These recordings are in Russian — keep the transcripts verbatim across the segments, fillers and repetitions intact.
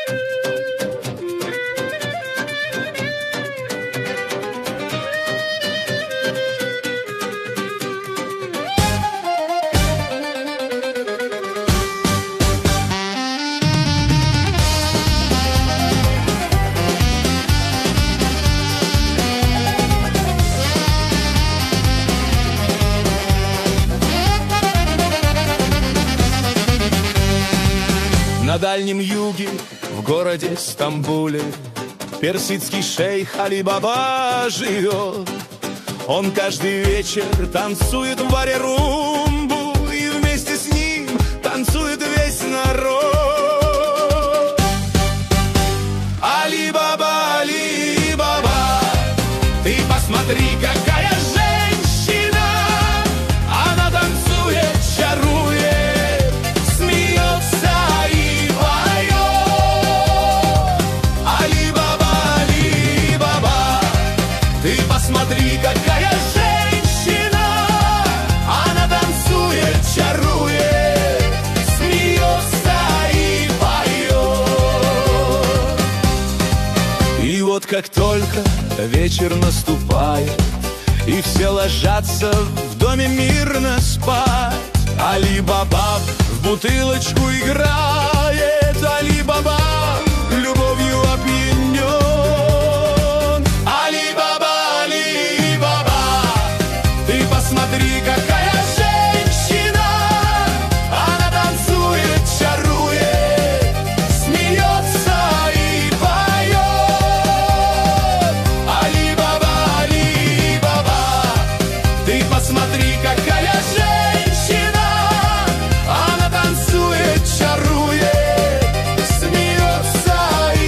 На Дальнем Юге, в городе Стамбуле, персидский шейх Али Баба живет. Он каждый вечер танцует в баре румбу, и вместе с ним танцует весь народ. Али Баба, Али Баба, ты посмотри, какая женщина. Она танцует, чарует, смеется и поет. Али Баба, Али Баба, ты посмотри, какая женщина. Она танцует, чарует, смеется и поет. И вот как только вечер наступает, и все ложатся в доме мирно спать, Али Баба в бутылочку играет. Али Баба любовью опьянен. Али Баба, Али Баба, ты посмотри, какая женщина. Она танцует, чарует, смеется и поет. Али Баба, Али Баба, ты посмотри, какая женщина. Она танцует, чарует, смеется и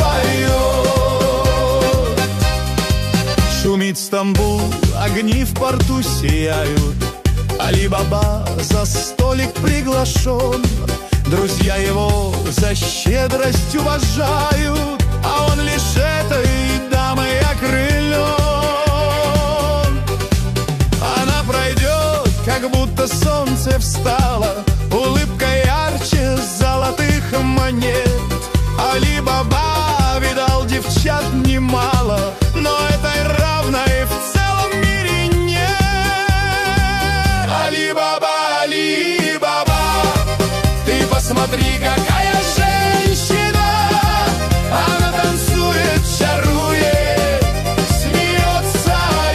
поет. Шумит Стамбул, огни в порту сияют. Али Баба за столик приглашен. Друзья его за щедрость уважают, а он лишь этой дамой окрылен. Она пройдет, как будто солнце встало, улыбка ярче золотых монет. Али Баба видал девчат немало, но этой равной в целом мире нет. Али Баба, Али Баба, ты посмотри, какая женщина. Она танцует, чарует, смеется и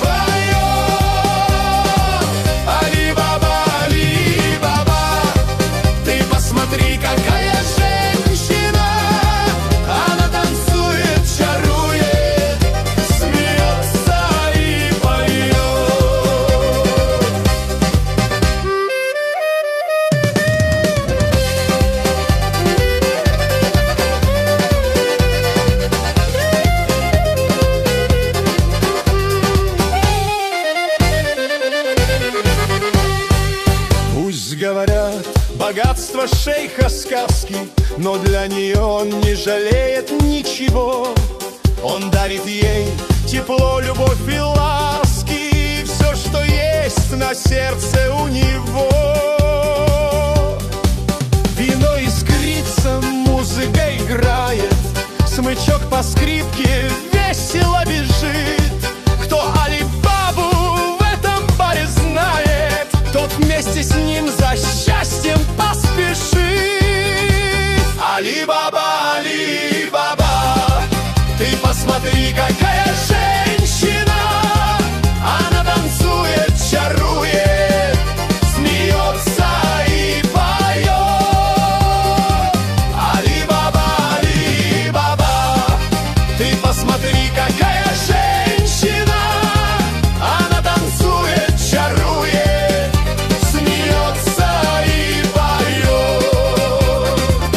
поет. Али Баба, Али Баба, ты посмотри, какая женщина. Она танцует, чарует, смеется и поет. Пусть говорят, богатство шейха сказки, но для нее он не жалеет ничего. Он дарит ей тепло, любовь и ласки, все, что есть на сердце у него. Вино искрится, музыка играет, смычок по скрипке весело бежит. Кто Али Бабу в этом баре знает, тот вместе с ним за счастьем поспешит. Али Баба, Али Баба, ты посмотри, какая женщина. Она танцует, чарует, смеется и поет. Али Баба, Али Баба, ты посмотри, какая женщина. Она танцует, чарует, смеется и поет.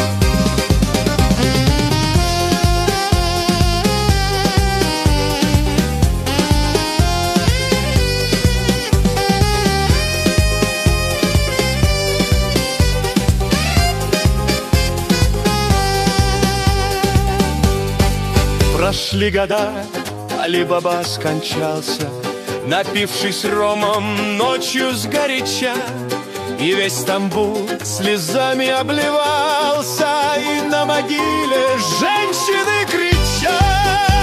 Прошли года, Али Баба скончался, напившись ромом ночью сгоряча. И весь Стамбул слезами обливался, и на могиле женщины кричат.